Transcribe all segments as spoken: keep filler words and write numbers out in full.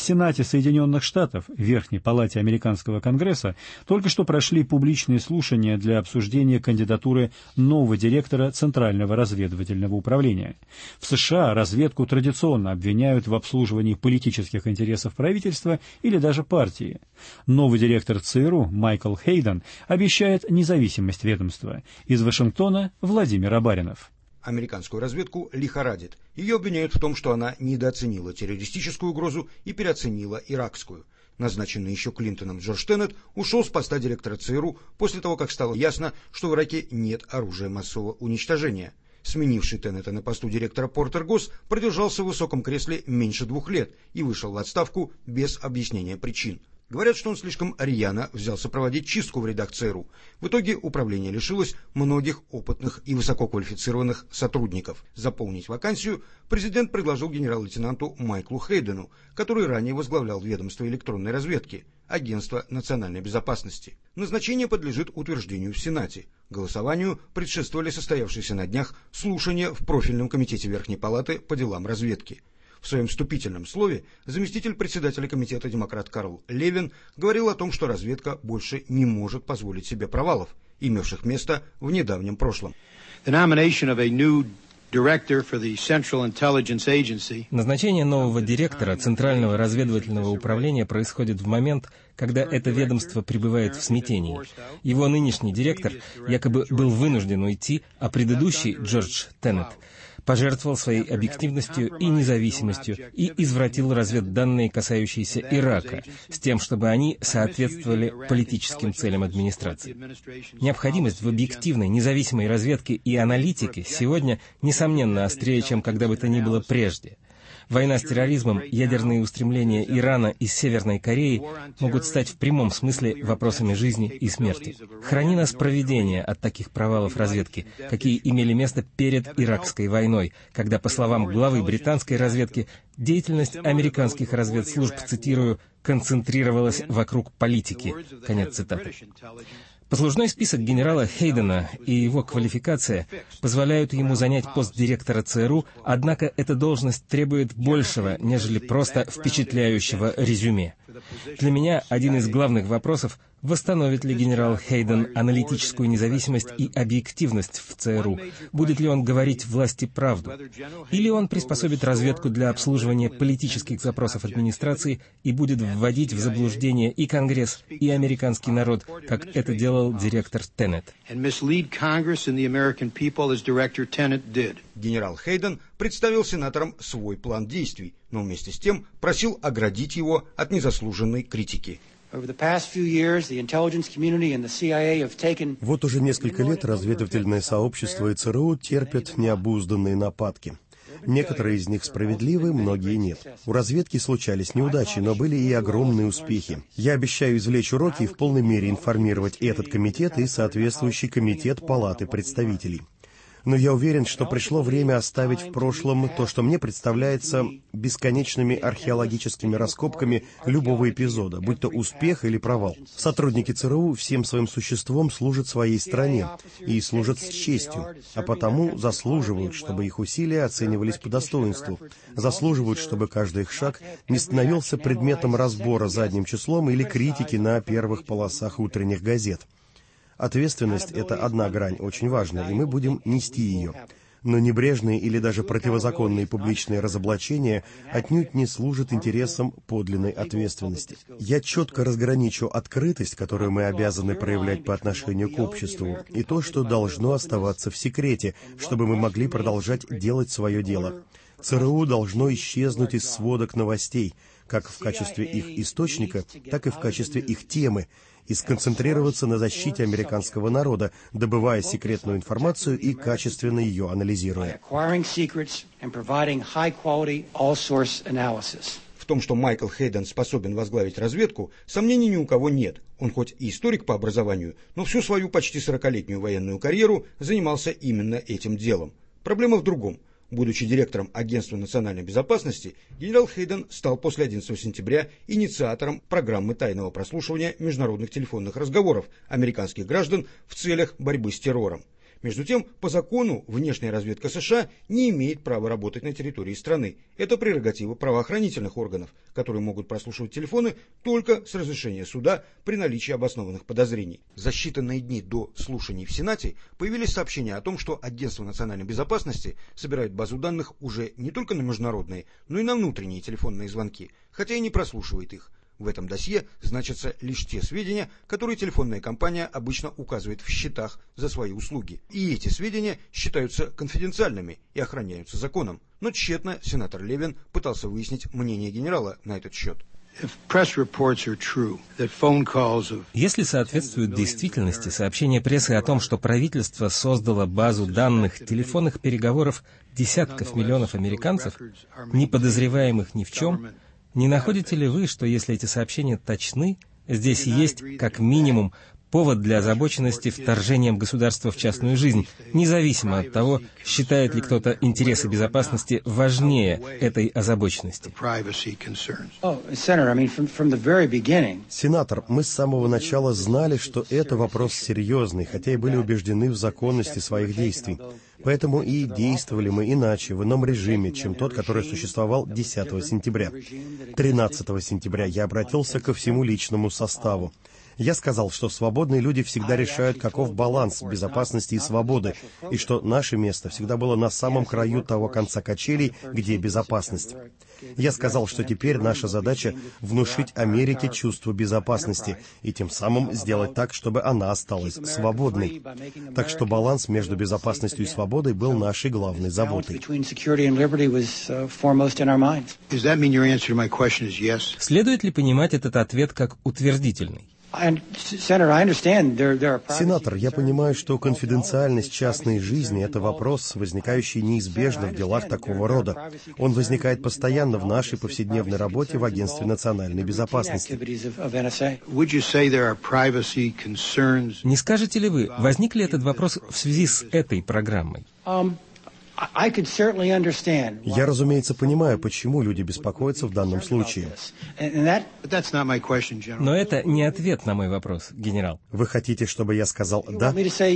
Сенате Соединенных Штатов, Верхней Палате Американского Конгресса, только что прошли публичные слушания для обсуждения кандидатуры нового директора Центрального разведывательного управления. В США разведку традиционно обвиняют в обслуживании политических интересов правительства или даже партии. Новый директор ЦРУ Майкл Хейден обещает независимость ведомства. Из Вашингтона Владимир Абаринов. Американскую разведку лихорадит. Ее обвиняют в том, что она недооценила террористическую угрозу и переоценила иракскую. Назначенный еще Клинтоном Джордж Теннет ушел с поста директора ЦРУ после того, как стало ясно, что в Ираке нет оружия массового уничтожения. Сменивший Теннета на посту директора Портер Госс продержался в высоком кресле меньше двух лет и вышел в отставку без объяснения причин. Говорят, что он слишком рьяно взялся проводить чистку в рядах ЦРУ. В итоге управление лишилось многих опытных и высококвалифицированных сотрудников. Заполнить вакансию президент предложил генерал-лейтенанту Майклу Хейдену, который ранее возглавлял ведомство электронной разведки, Агентство национальной безопасности. Назначение подлежит утверждению в Сенате. Голосованию предшествовали состоявшиеся на днях слушания в профильном комитете Верхней Палаты по делам разведки. В своем вступительном слове заместитель председателя комитета демократ Карл Левин говорил о том, что разведка больше не может позволить себе провалов, имевших место в недавнем прошлом. Назначение нового директора Центрального разведывательного управления происходит в момент, когда это ведомство пребывает в смятении. Его нынешний директор якобы был вынужден уйти, а предыдущий, Джордж Теннет, пожертвовал своей объективностью и независимостью и извратил разведданные, касающиеся Ирака, с тем, чтобы они соответствовали политическим целям администрации. Необходимость в объективной, независимой разведке и аналитике сегодня, несомненно, острее, чем когда бы то ни было прежде. Война с терроризмом, ядерные устремления Ирана и Северной Кореи могут стать в прямом смысле вопросами жизни и смерти. Храни нас провидение от таких провалов разведки, какие имели место перед Иракской войной, когда, по словам главы британской разведки, деятельность американских разведслужб, цитирую, «концентрировалась вокруг политики». Конец цитаты. Послужной список генерала Хейдена и его квалификация позволяют ему занять пост директора ЦРУ, однако эта должность требует большего, нежели просто впечатляющего резюме. Для меня один из главных вопросов — восстановит ли генерал Хейден аналитическую независимость и объективность в ЦРУ? Будет ли он говорить власти правду? Или он приспособит разведку для обслуживания политических запросов администрации и будет вводить в заблуждение и Конгресс, и американский народ, как это делал директор Теннет? Генерал Хейден представил сенаторам свой план действий, но вместе с тем просил оградить его от незаслуженной критики. Вот уже несколько лет разведывательное сообщество и ЦРУ терпят необузданные нападки. Некоторые из них справедливы, многие нет. У разведки случались неудачи, но были и огромные успехи. Я обещаю извлечь уроки и в полной мере информировать этот комитет и соответствующий комитет Палаты представителей. Но я уверен, что пришло время оставить в прошлом то, что мне представляется бесконечными археологическими раскопками любого эпизода, будь то успех или провал. Сотрудники ЦРУ всем своим существом служат своей стране и служат с честью, а потому заслуживают, чтобы их усилия оценивались по достоинству, заслуживают, чтобы каждый их шаг не становился предметом разбора задним числом или критики на первых полосах утренних газет. Ответственность — это одна грань, очень важная, и мы будем нести ее. Но небрежные или даже противозаконные публичные разоблачения отнюдь не служат интересам подлинной ответственности. Я четко разграничу открытость, которую мы обязаны проявлять по отношению к обществу, и то, что должно оставаться в секрете, чтобы мы могли продолжать делать свое дело. ЦРУ должно исчезнуть из сводок новостей, как в качестве их источника, так и в качестве их темы, и сконцентрироваться на защите американского народа, добывая секретную информацию и качественно ее анализируя. В том, что Майкл Хейден способен возглавить разведку, сомнений ни у кого нет. Он хоть и историк по образованию, но всю свою почти сорокалетнюю военную карьеру занимался именно этим делом. Проблема в другом. Будучи директором Агентства национальной безопасности, генерал Хейден стал после одиннадцатого сентября инициатором программы тайного прослушивания международных телефонных разговоров американских граждан в целях борьбы с террором. Между тем, по закону, внешняя разведка США не имеет права работать на территории страны. Это прерогатива правоохранительных органов, которые могут прослушивать телефоны только с разрешения суда при наличии обоснованных подозрений. За считанные дни до слушаний в Сенате появились сообщения о том, что Агентство национальной безопасности собирает базу данных уже не только на международные, но и на внутренние телефонные звонки, хотя и не прослушивает их. В этом досье значатся лишь те сведения, которые телефонная компания обычно указывает в счетах за свои услуги. И эти сведения считаются конфиденциальными и охраняются законом. Но тщетно сенатор Левин пытался выяснить мнение генерала на этот счет. Если соответствуют действительности сообщения прессы о том, что правительство создало базу данных телефонных переговоров десятков миллионов американцев, не подозреваемых ни в чем, не находите ли вы, что если эти сообщения точны, здесь есть, как минимум, повод для озабоченности вторжением государства в частную жизнь, независимо от того, считает ли кто-то интересы безопасности важнее этой озабоченности? Сенатор, мы с самого начала знали, что это вопрос серьезный, хотя и были убеждены в законности своих действий. Поэтому и действовали мы иначе, в ином режиме, чем тот, который существовал десятого сентября. тринадцатого сентября я обратился ко всему личному составу. Я сказал, что свободные люди всегда решают, каков баланс безопасности и свободы, и что наше место всегда было на самом краю того конца качелей, где безопасность. Я сказал, что теперь наша задача — внушить Америке чувство безопасности и тем самым сделать так, чтобы она осталась свободной. Так что баланс между безопасностью и свободой был нашей главной заботой. Следует ли понимать этот ответ как утвердительный? Сенатор, я понимаю, что конфиденциальность частной жизни — это вопрос, возникающий неизбежно в делах такого рода. Он возникает постоянно в нашей повседневной работе в Агентстве национальной безопасности. Не скажете ли вы, возник ли этот вопрос в связи с этой программой? Я, разумеется, понимаю, почему люди беспокоятся в данном случае. Но это не ответ на мой вопрос, генерал. Вы хотите, чтобы я сказал «да»?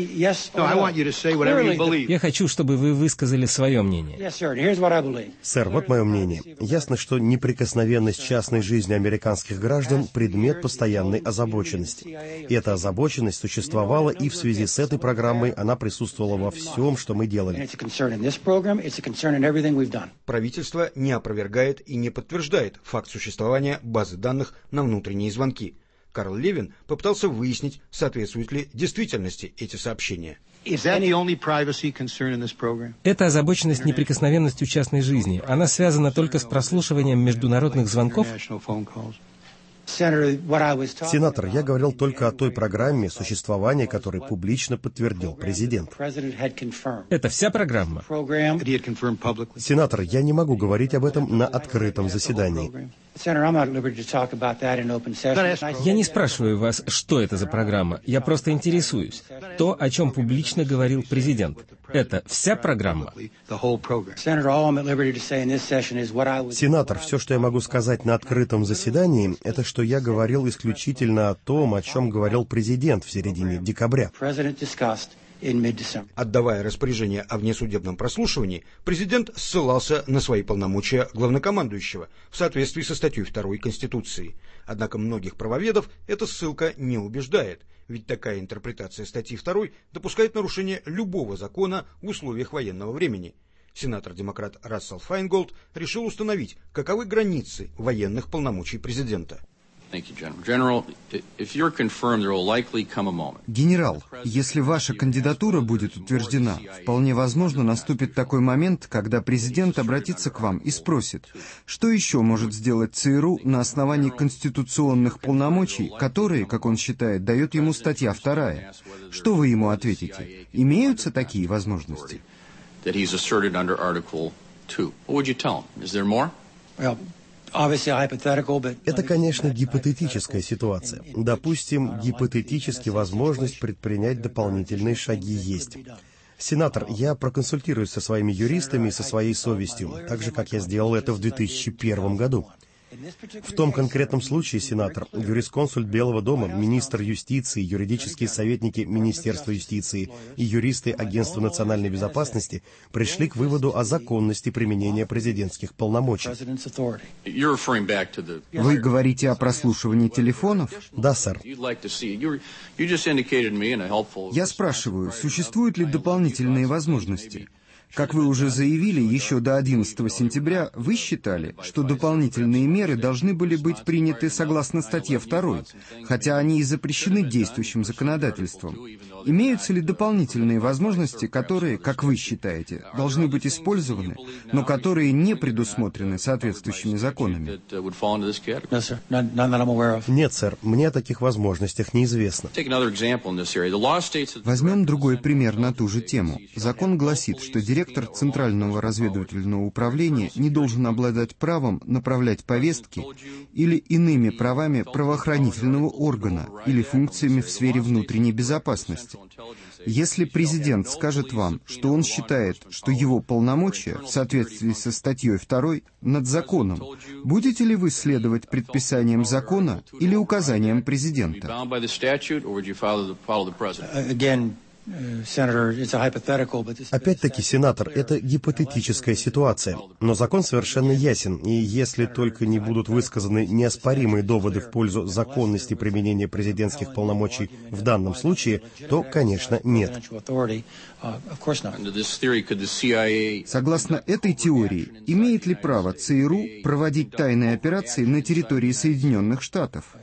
Я хочу, чтобы вы высказали свое мнение. Сэр, вот мое мнение. Ясно, что неприкосновенность частной жизни американских граждан — предмет постоянной озабоченности. И эта озабоченность существовала и в связи с этой программой, она присутствовала во всем, что мы делали. Правительство не опровергает и не подтверждает факт существования базы данных на внутренние звонки. Карл Левин попытался выяснить, соответствуют ли действительности эти сообщения. Это озабоченность неприкосновенностью частной жизни. Она связана только с прослушиванием международных звонков? Сенатор, я говорил только о той программе, существование которой публично подтвердил президент. Это вся программа? Сенатор, я не могу говорить об этом на открытом заседании. Я не спрашиваю вас, что это за программа. Я просто интересуюсь. То, о чем публично говорил президент. Это вся программа? Сенатор, все, что я могу сказать на открытом заседании, это что я говорил исключительно о том, о чем говорил президент в середине декабря. Отдавая распоряжение о внесудебном прослушивании, президент ссылался на свои полномочия главнокомандующего в соответствии со статьей второй Конституции. Однако многих правоведов эта ссылка не убеждает, ведь такая интерпретация статьи второй допускает нарушение любого закона в условиях военного времени. Сенатор-демократ Рассел Файнголд решил установить, каковы границы военных полномочий президента. Генерал, если ваша кандидатура будет утверждена, вполне возможно наступит такой момент, когда президент обратится к вам и спросит, что еще может сделать ЦРУ на основании конституционных полномочий, которые, как он считает, дает ему статья вторая. Что вы ему ответите? Имеются такие возможности? Это, конечно, гипотетическая ситуация. Допустим, гипотетически возможность предпринять дополнительные шаги есть. Сенатор, я проконсультируюсь со своими юристами и со своей совестью, так же, как я сделал это в две тысячи первом году. В том конкретном случае, сенатор, юрисконсульт Белого дома, министр юстиции, юридические советники Министерства юстиции и юристы Агентства национальной безопасности пришли к выводу о законности применения президентских полномочий. Вы говорите о прослушивании телефонов? Да, сэр. Я спрашиваю, существуют ли дополнительные возможности? Как вы уже заявили, еще до одиннадцатого сентября вы считали, что дополнительные меры должны были быть приняты согласно статье второй, хотя они и запрещены действующим законодательством. Имеются ли дополнительные возможности, которые, как вы считаете, должны быть использованы, но которые не предусмотрены соответствующими законами? Нет, сэр, мне о таких возможностях неизвестно. Возьмем другой пример на ту же тему. Закон гласит, что директор Центрального разведывательного управления не должен обладать правом направлять повестки или иными правами правоохранительного органа или функциями в сфере внутренней безопасности. Если президент скажет вам, что он считает, что его полномочия в соответствии со статьей второй над законом, будете ли вы следовать предписаниям закона или указаниям президента? Опять-таки, сенатор, это гипотетическая ситуация, но закон совершенно ясен, и если только не будут высказаны неоспоримые доводы в пользу законности применения президентских полномочий в данном случае, то, конечно, нет. Согласно этой теории, имеет ли право ЦРУ проводить тайные операции на территории Соединенных Штатов?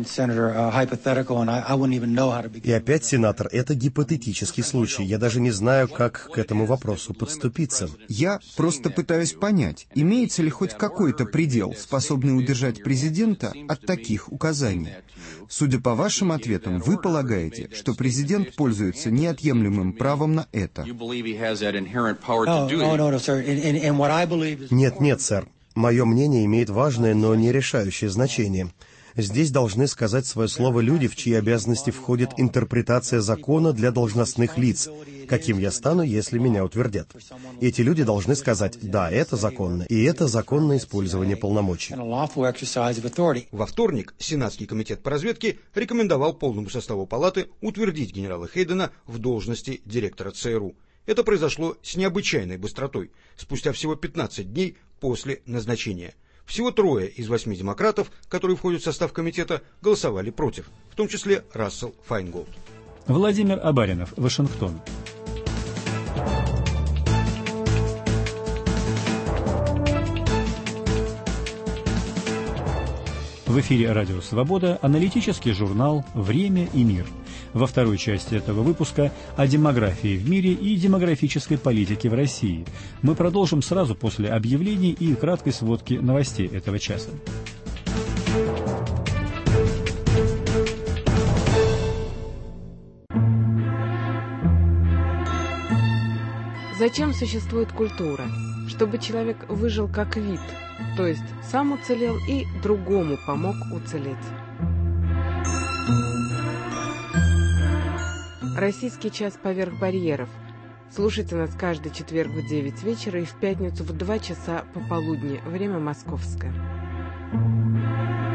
И опять, сенатор, это гипотетический случай. Я даже не знаю, как к этому вопросу подступиться. Я просто пытаюсь понять, имеется ли хоть какой-то предел, способный удержать президента от таких указаний. Судя по вашим ответам, вы полагаете, что президент пользуется неотъемлемым правом на это. Нет, нет, сэр. Мое мнение имеет важное, но не решающее значение. Здесь должны сказать свое слово люди, в чьи обязанности входит интерпретация закона для должностных лиц, каким я стану, если меня утвердят. Эти люди должны сказать: да, это законно, и это законное использование полномочий. Во вторник Сенатский комитет по разведке рекомендовал полному составу палаты утвердить генерала Хейдена в должности директора ЦРУ. Это произошло с необычайной быстротой, спустя всего пятнадцать дней после назначения. Всего трое из восьми демократов, которые входят в состав комитета, голосовали против, в том числе Рассел Файнголд. Владимир Абаринов, Вашингтон. В эфире «Радио Свобода» аналитический журнал «Время и мир». Во второй части этого выпуска о демографии в мире и демографической политике в России. Мы продолжим сразу после объявлений и краткой сводки новостей этого часа. Зачем существует культура? Чтобы человек выжил как вид, то есть сам уцелел и другому помог уцелеть. Российский час поверх барьеров. Слушайте нас каждый четверг в девять вечера и в пятницу в два часа пополудни, время московское.